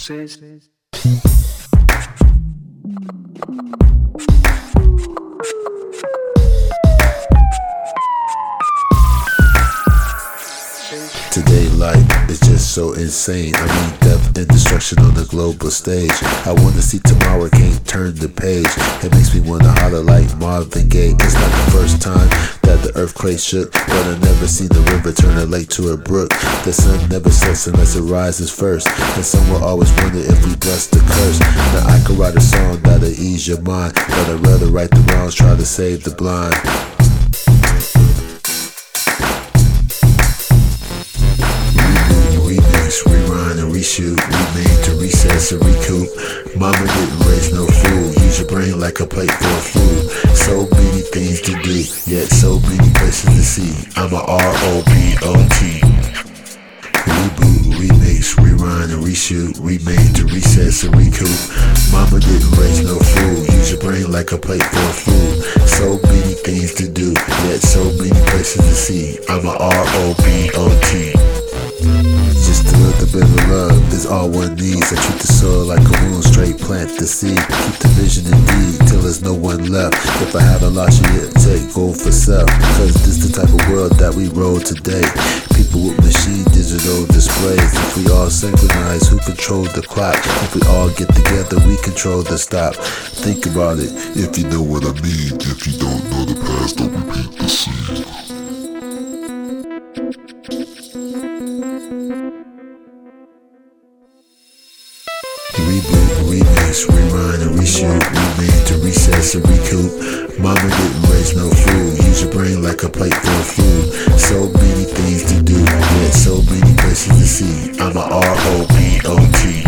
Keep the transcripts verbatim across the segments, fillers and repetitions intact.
Today life is just so insane. I mean death and destruction on the global stage. I wanna see tomorrow, can't turn the page. It makes me wanna holler like Marvin Gaye. It's not the first time that the earthquake shook, but I never seen the river turn a lake to a brook. The sun never sets unless it rises first, and some will always wonder if we bless the curse. Now I could write a song that'll ease your mind, but I'd rather right the wrongs, try to save the blind. Rewind and reshoot, remade to recess and recoup. Mama didn't raise no fool. Use your brain like a plate for food. So many things to do, yet so many places to see. I'm a R O B O T. Reboot, remix, rewind and reshoot, remade to recess and recoup. Mama didn't raise no fool. Use your brain like a plate for food. So many things to do, yet so many places to see. I'm a R O B O T. Just a little bit of love is all one needs. I treat the soil like a wound, straight plant the seed. Keep the vision indeed till there's no one left. If I haven't lost you yet, take gold for self. Cause this the type of world that we roll today. People with machine digital displays. If we all synchronize, who control the clock? If we all get together, we control the stop. Think about it, if you know what I mean. If you don't know the past, don't repeat the scene. Reboot, remix, rewind and reshoot, remade to recess and recoup. Mama didn't raise no fool. Use your brain like a plate for food. So many things to do, yet so many places to see. I'm a R O B O T.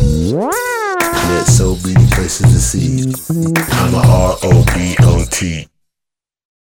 So many places to see. I'm a R O B O T.